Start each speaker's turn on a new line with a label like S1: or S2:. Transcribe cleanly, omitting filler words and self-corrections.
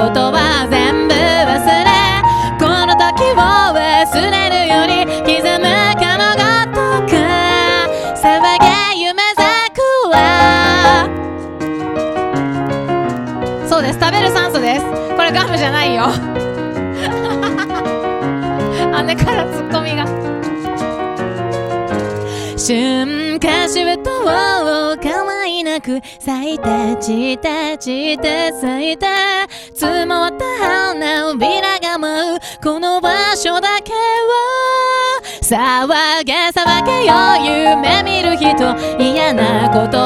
S1: ことは全部忘れ、この時を忘れるより刻むかのごとく騒げ夢桜。そうです、食べる酸素です。これガムじゃないよ姉からツッコミが。春夏秋冬可愛なく咲いて散って散って咲いて積もった花びらが舞うこの場所だけは騒げ騒げよ夢見る人嫌なこと